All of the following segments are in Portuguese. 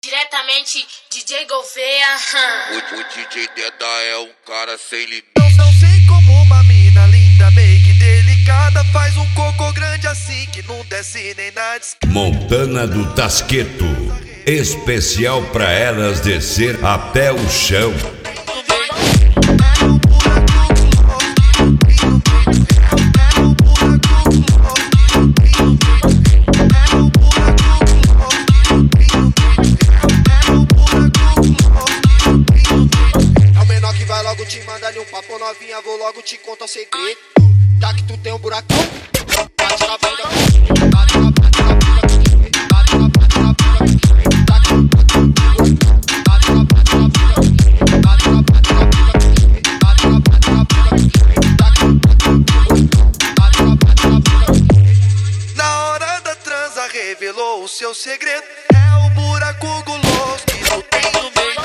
Diretamente, DJ Gouveia. O DJ Deda é um cara sem limite. Não sei como uma mina linda, make delicada, faz um cocô grande assim que não desce nem na escada. Montana do Tasqueto, especial pra elas descer até o chão. Logo te manda ali um papo novinha, vou logo te contar o segredo. Já que tu tem um buracão, bate na bunda, bate na bunda, bate na bunda, bate na bunda, bate na bunda. Na hora da transa revelou o seu segredo. É o buraco guloso que tu tem no meio.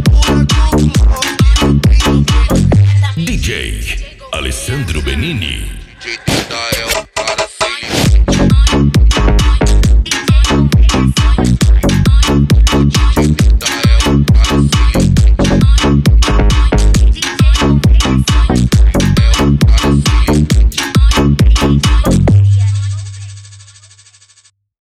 DJ Alessandro Benini.